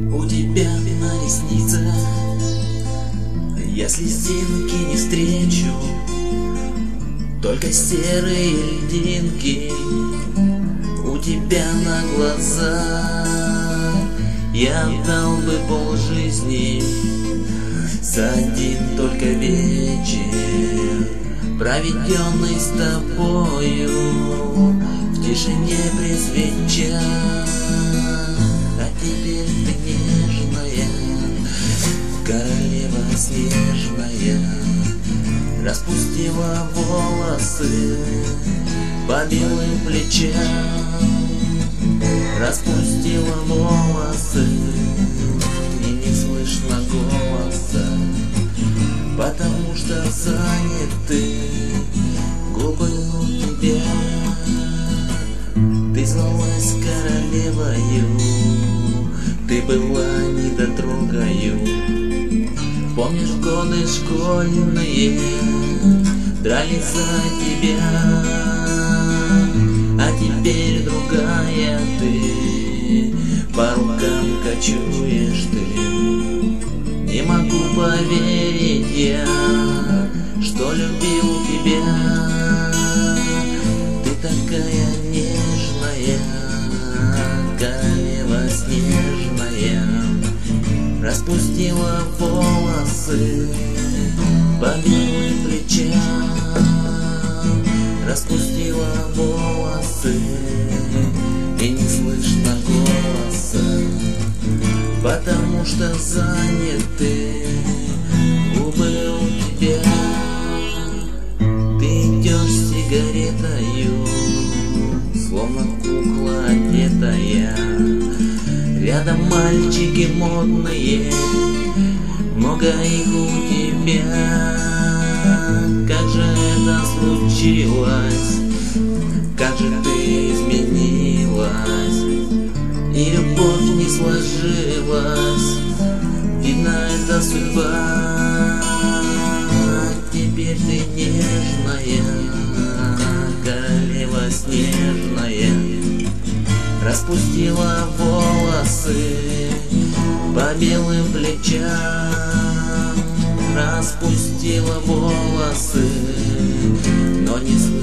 У тебя на ресницах я слезинки не встречу, только серые льдинки у тебя на глазах. Я отдал бы полжизни за один только вечер, проведенный с тобою в тишине при свечах. А теперь ты нежная, королева снежная, распустила волосы по белым плечам, распустила волосы, и не слышно голоса, потому что заняты губы у тебя. Ты звалась королевою, ты была недотрогою. Помнишь годы школьные, дрались за тебя, а теперь другая ты, по рукам кочуешь ты. Не могу поверить я, что любил тебя. Ты такая нежная, королева снежная, распустила волосы по белым плечам, распустила волосы, и не слышно голоса, потому что заняты губы у тебя. Ты идешь с сигаретою, словно кукла одетая. Рядом мальчики модные, много их у тебя. Как же это случилось? Как же ты изменилась? И любовь не сложилась, видно, это судьба. Теперь ты нежная, королева снежная, распустила волосы по белым плечам, распустила волосы, но не